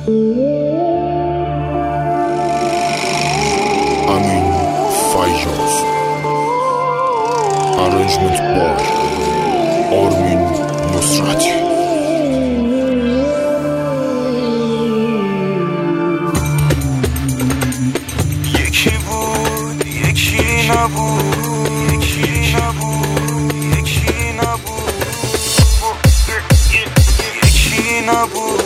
امین فیاض. Arrangement by آرمین نصرتی. یکی بود یکی نبود، یکی نبود یکی نبود، یکی نبود.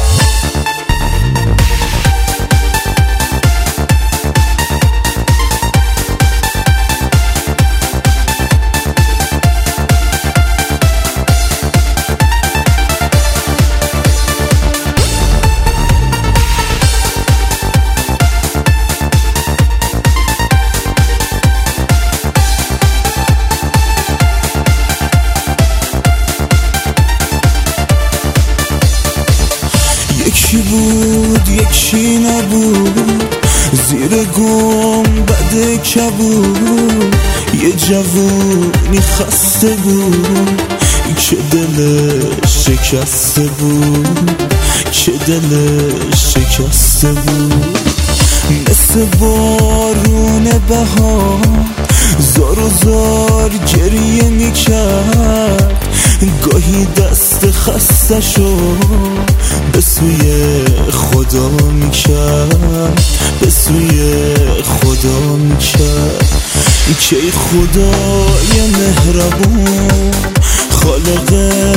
یکی بود یکی نبود، زیر گنبد کبود یه جوونی خسته بود که دلش شکسته بود، که دلش شکسته بود. مثل بارون بهار زار و زار گریه میکرد، گاهی دست خسته شد به سوی خدا میکرد، به سوی خدا میکرد. که خدای مهربون خالق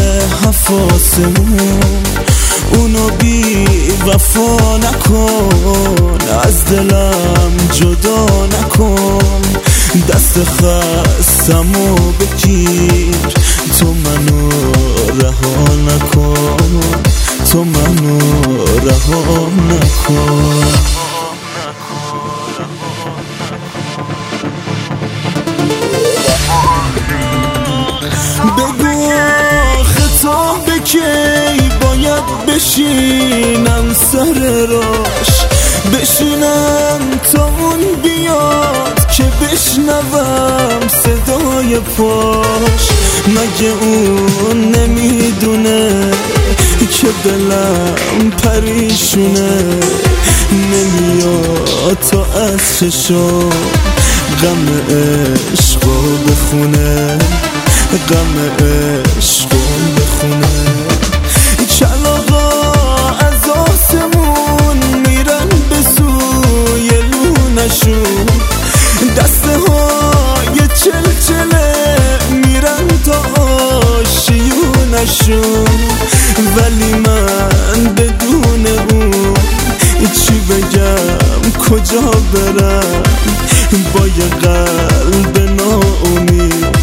حفاظمون، اونو بی وفا نکن، از دلم جدا نکن. دست خستمو بگیر، تو منو رها نکن، تو منو رها نکن. بگو خطاب کی باید بشینم سر راش، بشینم تا اون بیاد که بشنوم صدای پاش. مگه اون نمیدونه که دلم پریشونه، نمیاد تا از چشم غم عشقو بخونه، غم عشقو بخونه. کلاغا از آسمون میرن به سوی لونشون، دسته های چلچله میرن تا آشیونشون. ولی من بدون اون چی بگم، کجا برم با یه قلب ناامید؟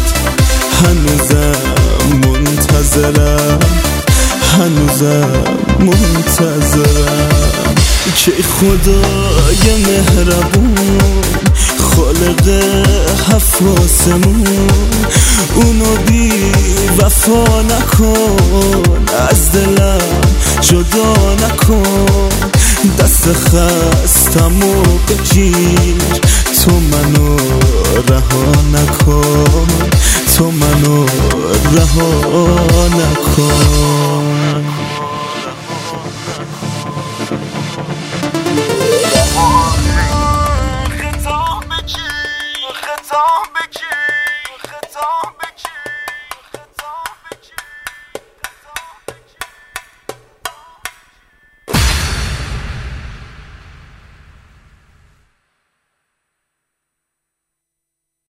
هنوزم منتظرم، هنوزم منتظرم. که خدای مهربون خالق حفاظمون، اونو بی وفا نکن، از دلم جدا نکن. دست خستمو بگیر، تو منو رها نکن، تو منو رها نکن.